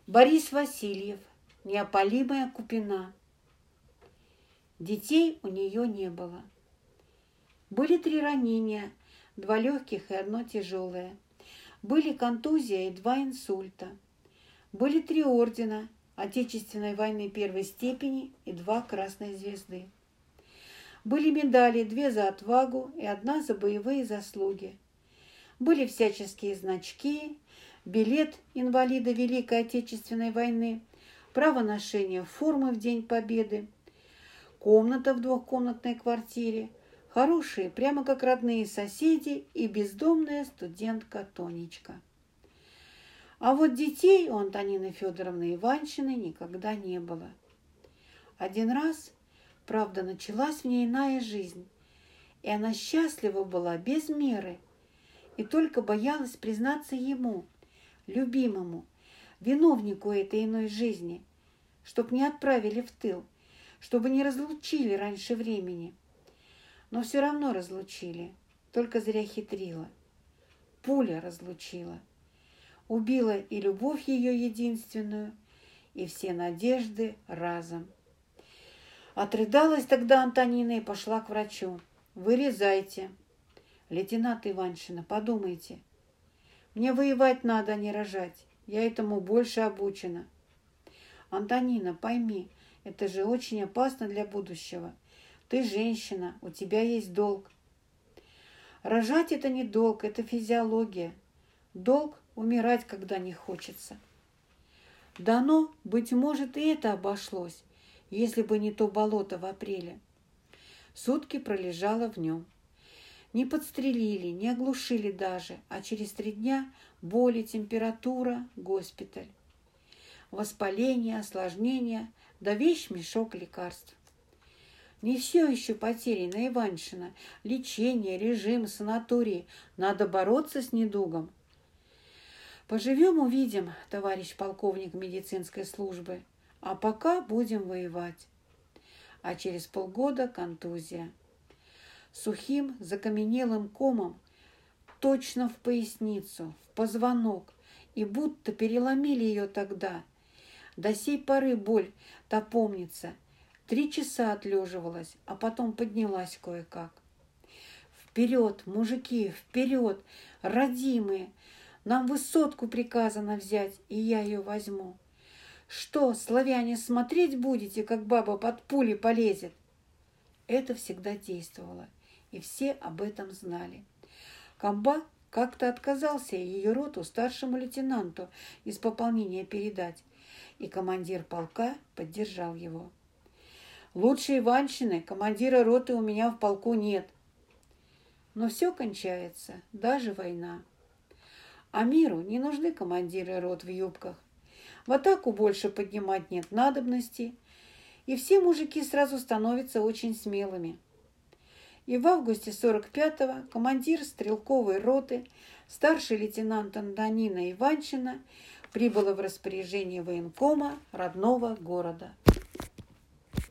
Борис Васильев, неопалимая Купина. Детей у нее не было. Были 3 ранения, 2 легких и 1 тяжелое. Были контузия и 2 инсульта. Были 3 ордена Отечественной войны 1 степени и 2 красной звезды. Были медали, 2 за отвагу и 1 за боевые заслуги. Были всяческие значки, билет инвалида Великой Отечественной войны, право ношения формы в День Победы, комната в 2-комнатной квартире, хорошие, прямо как родные соседи и бездомная студентка Тонечка. А вот детей у Антонины Федоровны Иваншиной никогда не было. Один раз, правда, началась в ней иная жизнь, и она счастлива была без меры, и только боялась признаться ему, любимому, виновнику этой иной жизни, чтоб не отправили в тыл, чтобы не разлучили раньше времени. Но все равно разлучили, только зря хитрила. Пуля разлучила. Убила и любовь ее единственную, и все надежды разом. Отрыдалась тогда Антонина и пошла к врачу. «Вырезайте. Лейтенант Иваншина, подумайте. Мне воевать надо, а не рожать. Я этому больше обучена». «Антонина, пойми, это же очень опасно для будущего. Ты женщина, у тебя есть долг». «Рожать – это не долг, это физиология. Долг – умирать, когда не хочется». Дано, быть может, и это обошлось, если бы не то болото в апреле. Сутки пролежала в нем. Не подстрелили, не оглушили даже, а через 3 дня боли, температура, госпиталь. Воспаление, осложнения, да вещь-мешок лекарств. Не все еще потеряно, Иваншина. Лечение, режим, санатории. Надо бороться с недугом. Поживем, увидим, товарищ полковник медицинской службы. А пока будем воевать. А через полгода контузия. Сухим, закаменелым комом точно в поясницу, в позвонок, и будто переломили ее тогда. До сей поры боль-то помнится. 3 часа отлеживалась, а потом поднялась кое-как. Вперед, мужики, вперед, родимые! Нам высотку приказано взять, и я ее возьму. Что, славяне, смотреть будете, как баба под пули полезет? Это всегда действовало, и все об этом знали. Комбат как-то отказался ее роту старшему лейтенанту из пополнения передать, и командир полка поддержал его. «Лучше Иваншины, командира роты, у меня в полку нет». Но все кончается, даже война. А миру не нужны командиры рот в юбках. В атаку больше поднимать нет надобности, и все мужики сразу становятся очень смелыми. И в августе 45-го командир стрелковой роты, старший лейтенант Антонина Иваншина, прибыла в распоряжение военкома родного города.